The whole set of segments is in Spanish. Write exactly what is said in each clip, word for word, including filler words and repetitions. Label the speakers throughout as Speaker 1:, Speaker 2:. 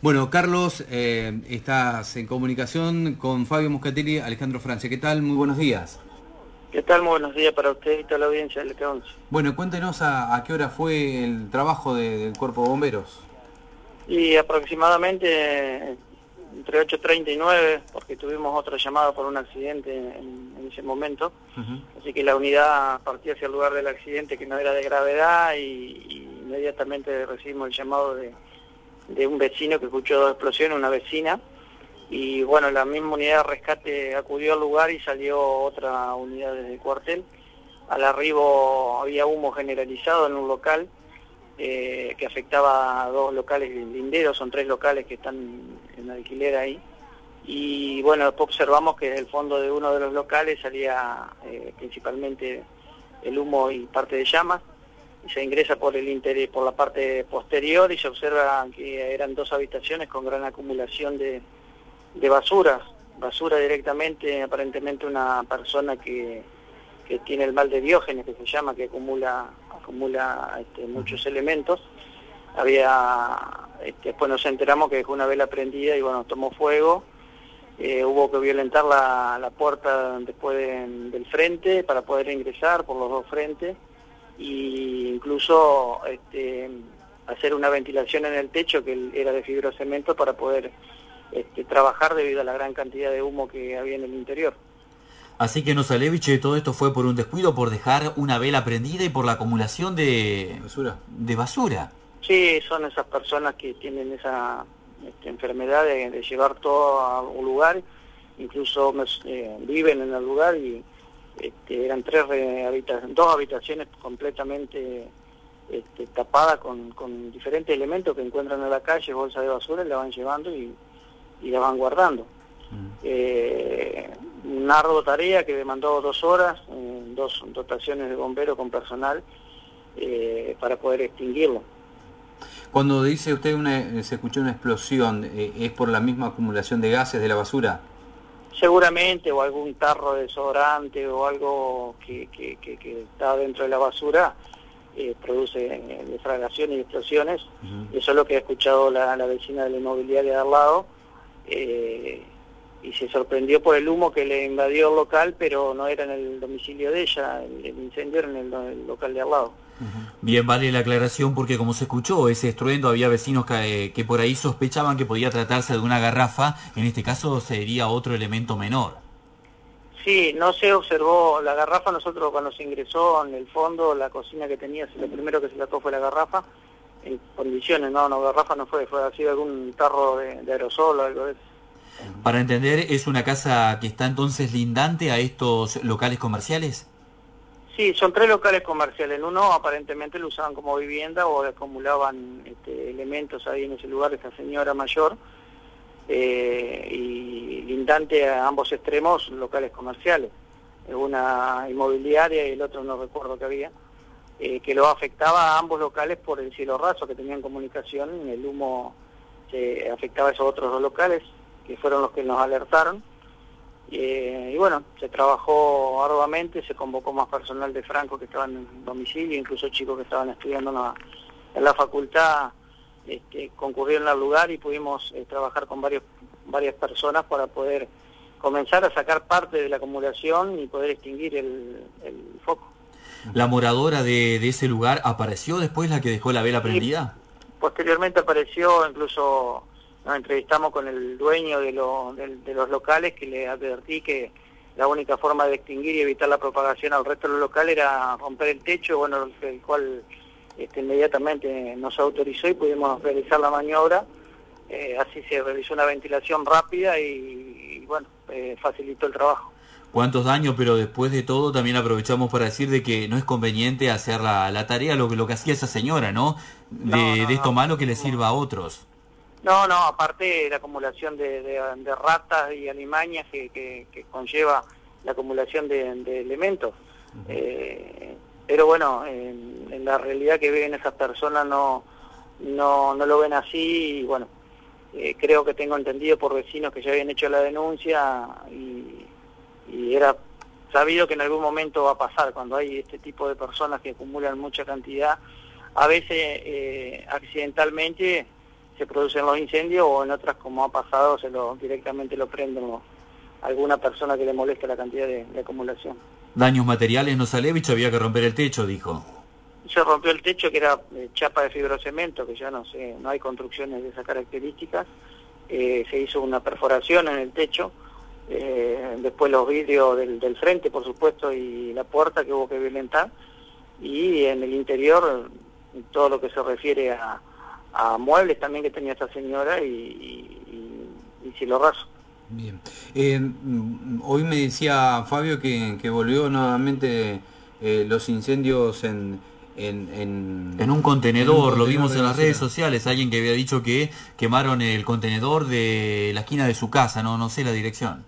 Speaker 1: Bueno, Carlos, eh, estás en comunicación con Fabio Moscatelli, Alejandro Francia. ¿Qué tal? Muy buenos días.
Speaker 2: ¿Qué tal? Muy buenos días para usted y toda la audiencia del once.
Speaker 1: Bueno, cuéntenos a, a qué hora fue el trabajo de- del Cuerpo de Bomberos.
Speaker 2: Y aproximadamente eh, entre ocho treinta y nueve, porque tuvimos otra llamada por un accidente en, en ese momento.
Speaker 1: Ujú.
Speaker 2: Así que la unidad partió hacia el lugar del accidente, que no era de gravedad, y, y inmediatamente recibimos el llamado de, de un vecino que escuchó dos explosiones, una vecina. Y bueno, la misma unidad de rescate acudió al lugar y salió otra unidad desde el cuartel. Al arribo había humo generalizado en un local eh, que afectaba a dos locales linderos, son tres locales que están en alquiler ahí. Y bueno, después observamos que desde el fondo de uno de los locales salía eh, principalmente el humo y parte de llamas. Y se ingresa por el interior, por la parte posterior, y se observa que eran dos habitaciones con gran acumulación de, de basura, basura directamente, aparentemente una persona que que tiene el mal de Diógenes, que se llama, que acumula acumula este, muchos elementos. Había, este, después nos enteramos que dejó una vela prendida y bueno, tomó fuego. Eh, hubo que violentar la, la puerta después de, del frente para poder ingresar por los dos frentes, e incluso este, hacer una ventilación en el techo que era de fibrocemento para poder este, trabajar debido a la gran cantidad de humo que había en el interior.
Speaker 3: Así que no Nosalevich, todo esto fue por un descuido, por dejar una vela prendida y por la acumulación de,
Speaker 1: ¿Basura?
Speaker 3: de basura.
Speaker 2: Sí, son esas personas que tienen esa este, enfermedad de, de llevar todo a un lugar, incluso eh, viven en el lugar, y este, eran tres habita dos habitaciones completamente este, tapadas con, con diferentes elementos que encuentran en la calle, bolsas de basura, y la van llevando y, y la van guardando.
Speaker 3: Mm.
Speaker 2: Eh, una ardua tarea que demandó dos horas, eh, dos dotaciones de bomberos con personal eh, para poder extinguirlo.
Speaker 1: Cuando dice usted una, se escuchó una explosión, eh, ¿es por la misma acumulación de gases de la basura?
Speaker 2: Seguramente, o algún tarro de desodorante o algo que, que, que, que está dentro de la basura, eh, produce eh, defragaciones y explosiones.
Speaker 1: Ujú.
Speaker 2: Eso es lo que ha escuchado la, la vecina de la inmobiliaria de al lado, eh, y se sorprendió por el humo que le invadió el local, pero no era en el domicilio de ella, el, el incendio era en el, el local de al lado.
Speaker 3: Bien, vale la aclaración porque como se escuchó ese estruendo, había vecinos que, que por ahí sospechaban que podía tratarse de una garrafa, en este caso sería otro elemento menor.
Speaker 2: Sí, no se observó la garrafa. Nosotros cuando se ingresó en el fondo, la cocina que tenía, lo primero que se sacó fue la garrafa, en condiciones, no, no, garrafa no fue, fue así algún tarro de, de aerosol o algo de eso.
Speaker 3: Para entender, ¿es una casa que está entonces lindante a estos locales comerciales?
Speaker 2: Sí, son tres locales comerciales. En uno aparentemente lo usaban como vivienda o acumulaban este, elementos ahí en ese lugar, esta señora mayor, eh, y lindante a ambos extremos locales comerciales. Una inmobiliaria y el otro no recuerdo que había, eh, que lo afectaba a ambos locales por el cielo raso, que tenían comunicación. El humo eh, afectaba a esos otros dos locales, que fueron los que nos alertaron. Eh, y bueno, se trabajó arduamente, se convocó más personal de Franco que estaban en domicilio, incluso chicos que estaban estudiando en la, en la facultad este, concurrieron al lugar, y pudimos eh, trabajar con varios, varias personas para poder comenzar a sacar parte de la acumulación y poder extinguir el, el foco.
Speaker 3: ¿La moradora de, de ese lugar apareció después, la que dejó la vela
Speaker 2: Y
Speaker 3: prendida?
Speaker 2: posteriormente apareció, incluso nos entrevistamos con el dueño de, lo, de, de los locales, que le advertí que la única forma de extinguir y evitar la propagación al resto de los locales era romper el techo, bueno, el cual este, inmediatamente nos autorizó y pudimos realizar la maniobra. Eh, así se realizó una ventilación rápida y, y bueno, eh, facilitó el trabajo.
Speaker 3: ¿Cuántos daños? Pero después de todo también aprovechamos para decir de que no es conveniente hacer la, la tarea, lo que, lo que hacía esa señora, ¿no?
Speaker 2: No,
Speaker 3: De, de
Speaker 2: no,
Speaker 3: esto
Speaker 2: no.
Speaker 3: malo que le sirva a
Speaker 2: No.
Speaker 3: otros.
Speaker 2: No, no, aparte la acumulación de, de, de ratas y alimañas que, que, que conlleva la acumulación de, de elementos. Uh-huh. eh, pero bueno, en, en la realidad que viven esas personas no, no, no lo ven así, y bueno, eh, creo que tengo entendido por vecinos que ya habían hecho la denuncia, y, y era sabido que en algún momento va a pasar, cuando hay este tipo de personas que acumulan mucha cantidad, a veces eh, accidentalmente se producen los incendios, o en otras, como ha pasado, se lo directamente lo prenden o alguna persona que le moleste la cantidad de, de acumulación.
Speaker 3: Daños materiales, Nosalevich, había que romper el techo, dijo.
Speaker 2: Se rompió el techo, que era eh, chapa de fibrocemento, que ya no sé, no hay construcciones de esas características. Eh, se hizo una perforación en el techo, eh, después los vidrios del, del frente, por supuesto, y la puerta que hubo que violentar, y en el interior todo lo que se refiere a, a muebles también que tenía esta señora, y, y, y, y cielo raso.
Speaker 1: Bien. Eh, hoy me decía Fabio que, que volvió nuevamente eh, los incendios en, en, en...
Speaker 3: En un contenedor, en un lo vimos en las redes
Speaker 1: basura.
Speaker 3: sociales, alguien que había dicho que quemaron el contenedor de la esquina de su casa, no, no sé la dirección.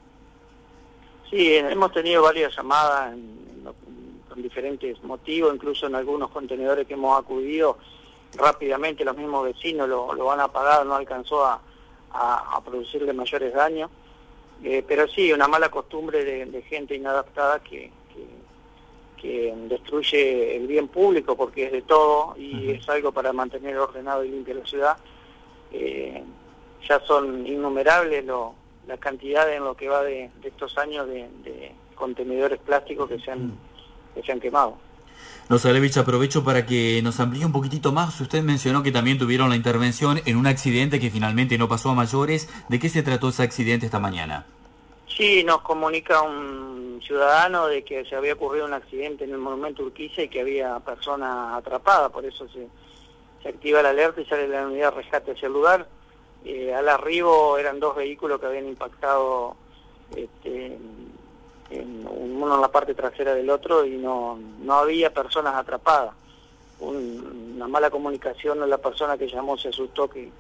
Speaker 2: Sí, hemos tenido varias llamadas en, en, con diferentes motivos, incluso en algunos contenedores que hemos acudido, rápidamente los mismos vecinos lo, lo han apagado, no alcanzó a A, a producirle mayores daños, eh, pero sí, una mala costumbre de, de gente inadaptada que, que, que destruye el bien público, porque es de todo y uh-huh. es algo para mantener ordenado y limpia la ciudad. Eh, ya son innumerables lo, la cantidad en lo que va de, de estos años de, de contenedores plásticos que se han, uh-huh. que se han quemado.
Speaker 3: Nosalevich, aprovecho para que nos amplíe un poquitito más. Usted mencionó que también tuvieron la intervención en un accidente que finalmente no pasó a mayores. ¿De qué se trató ese accidente esta mañana?
Speaker 2: Sí, nos comunica un ciudadano de que se había ocurrido un accidente en el Monumento Urquiza y que había personas atrapadas, por eso se, se activa la alerta y sale la unidad de rescate hacia el lugar. Eh, al arribo eran dos vehículos que habían impactado, este, en, uno en la parte trasera del otro, y no, no había personas atrapadas. Un, una mala comunicación, la persona que llamó se asustó que,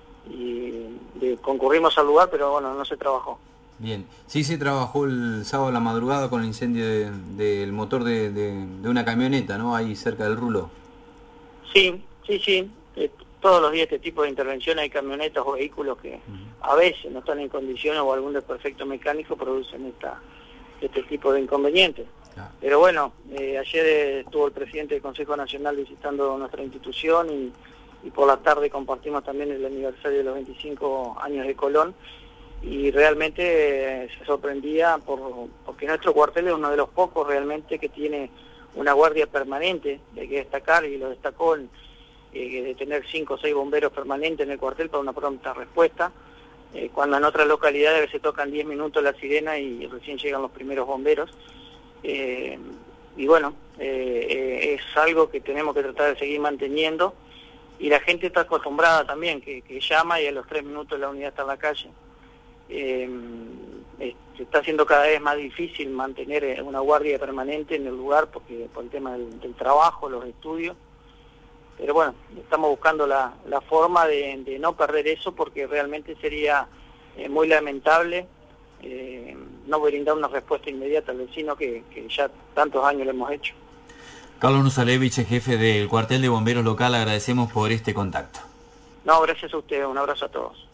Speaker 2: y de, concurrimos al lugar, pero bueno, no se trabajó.
Speaker 1: Bien, sí se trabajó el sábado a la madrugada con el incendio del de, de motor de, de, de una camioneta, ¿no? Ahí cerca del Rulo.
Speaker 2: Sí, sí, sí. Eh, todos los días este tipo de intervenciones hay camionetas o vehículos que uh-huh. a veces no están en condiciones o algún desperfecto mecánico producen esta este tipo de inconvenientes. Claro. Pero bueno, eh, ayer eh, estuvo el presidente del Consejo Nacional visitando nuestra institución y, y por la tarde compartimos también el aniversario de los veinticinco años de Colón, y realmente eh, se sorprendía por, porque nuestro cuartel es uno de los pocos realmente que tiene una guardia permanente, hay que destacar, y lo destacó, en, eh, de tener cinco o seis bomberos permanentes en el cuartel para una pronta respuesta. Eh, cuando en otras localidades se tocan diez minutos la sirena y recién llegan los primeros bomberos. Eh, y bueno, eh, eh, es algo que tenemos que tratar de seguir manteniendo, y la gente está acostumbrada también, que, que llama y a los tres minutos la unidad está en la calle. Eh, eh, se está haciendo cada vez más difícil mantener una guardia permanente en el lugar porque por el tema del, del trabajo, los estudios. Pero bueno, estamos buscando la, la forma de, de no perder eso, porque realmente sería eh, muy lamentable eh, no brindar una respuesta inmediata al vecino que, que ya tantos años lo hemos hecho.
Speaker 3: Carlos Nosalevich, jefe del cuartel de bomberos local, agradecemos por este contacto.
Speaker 2: No, gracias a ustedes, un abrazo a todos.